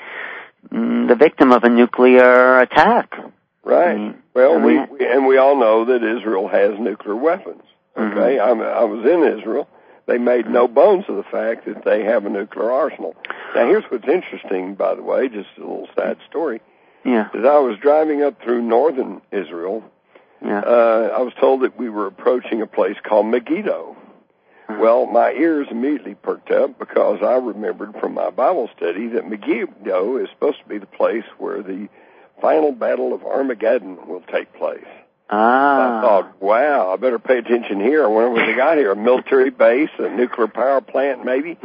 mm, the victim of a nuclear attack. Right. Mm. Well, and we, we, we and we all know that Israel has nuclear weapons. Okay, mm-hmm. I, I was in Israel. They made no bones of the fact that they have a nuclear arsenal. Now, here's what's interesting, by the way, just a little sad story. Yeah. As I was driving up through northern Israel, yeah. uh, I was told that we were approaching a place called Megiddo. Uh-huh. Well, my ears immediately perked up because I remembered from my Bible study that Megiddo is supposed to be the place where the final battle of Armageddon will take place. Ah. I thought, wow, I better pay attention here. I wonder what they got here, a military base, a nuclear power plant, maybe?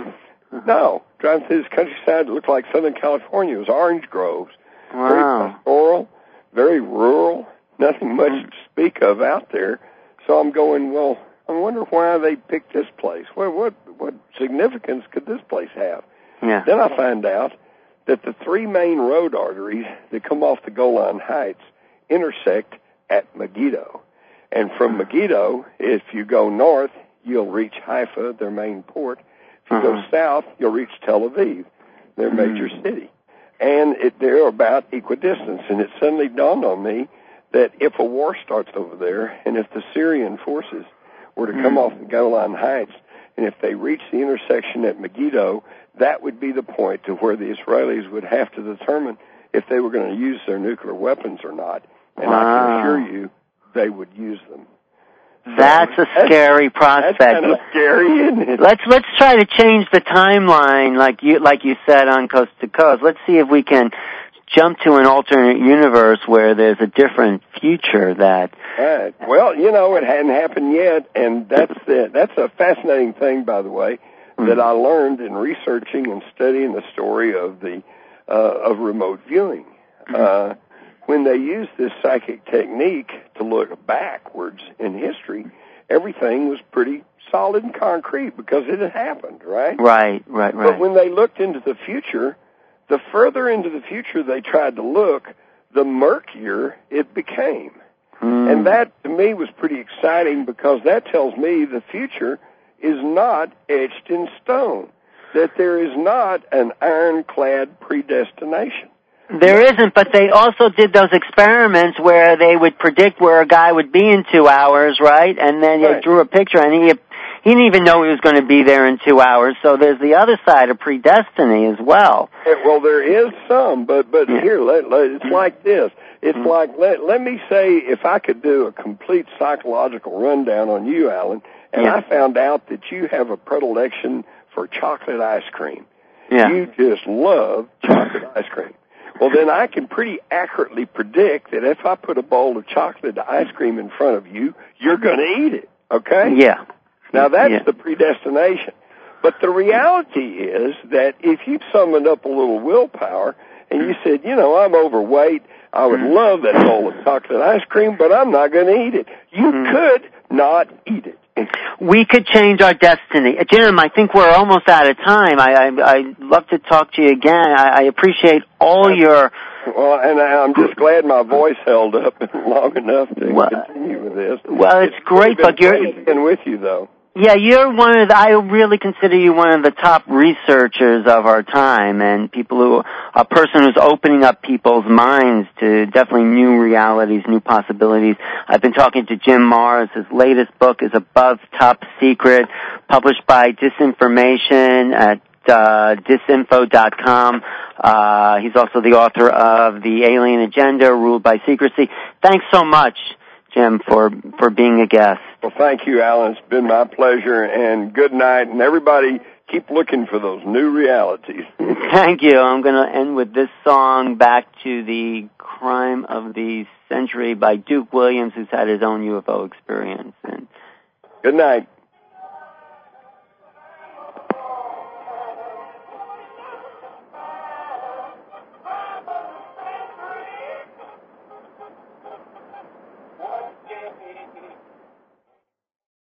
No. Driving through this countryside, it looked like Southern California. It was orange groves. Wow. Very pastoral, very rural, nothing much to speak of out there. So I'm going, well, I wonder why they picked this place. What, what, what significance could this place have? Yeah. Then I find out that the three main road arteries that come off the Golan Heights intersect at Megiddo. And from Megiddo, if you go north, you'll reach Haifa, their main port. If you uh-huh. go south, you'll reach Tel Aviv, their mm-hmm. major city. And it, they're about equidistance. And it suddenly dawned on me that if a war starts over there, and if the Syrian forces were to come mm-hmm. off the Golan Heights, and if they reach the intersection at Megiddo, that would be the point to where the Israelis would have to determine if they were going to use their nuclear weapons or not. And wow. I can assure you, they would use them. So that's a scary that's, prospect. That's kind of scary, isn't it? Let's let's try to change the timeline, like you like you said, on Coast to Coast. Let's see if we can jump to an alternate universe where there's a different future. That right. Well, you know, it hadn't happened yet, and that's the, that's a fascinating thing, by the way, mm-hmm. that I learned in researching and studying the story of the uh, of remote viewing. Mm-hmm. Uh, When they used this psychic technique to look backwards in history, everything was pretty solid and concrete because it had happened, right? Right, right, right. But when they looked into the future, the further into the future they tried to look, the murkier it became. Mm. And that, to me, was pretty exciting because that tells me the future is not etched in stone, that there is not an ironclad predestination. There isn't, but they also did those experiments where they would predict where a guy would be in two hours, right? And then right. they drew a picture, and he he didn't even know he was going to be there in two hours. So there's the other side of predestiny as well. Yeah, well, there is some, but but yeah. here, let, let, it's like this. It's mm-hmm. like, let, let me say, if I could do a complete psychological rundown on you, Alan, and yeah. I found out that you have a predilection for chocolate ice cream. Yeah. You just love chocolate ice cream. Well, then I can pretty accurately predict that if I put a bowl of chocolate ice cream in front of you, you're going to eat it, okay? Yeah. Now, that's yeah. the predestination. But the reality is that if you summoned up a little willpower and you said, you know, I'm overweight, I would mm-hmm. love that bowl of chocolate ice cream, but I'm not going to eat it. You mm-hmm. could not eat it. We could change our destiny. Jim, I think we're almost out of time. I, I, I'd love to talk to you again. I, I appreciate all your... Well, and I'm just glad my voice held up long enough to well, continue with this. Well, it's, it's great, been but you're... great being with you, though. Yeah, you're one of the, I really consider you one of the top researchers of our time, and people who, a person who's opening up people's minds to definitely new realities, new possibilities. I've been talking to Jim Marrs. His latest book is Above Top Secret, published by Disinformation at uh, disinfo dot com. Uh, he's also the author of The Alien Agenda, Ruled by Secrecy. Thanks so much, Jim, for, for being a guest. Well, thank you, Alan. It's been my pleasure, and good night. And everybody, keep looking for those new realities. Thank you. I'm going to end with this song, Back to the Crime of the Century by Duke Williams, who's had his own U F O experience. And good night.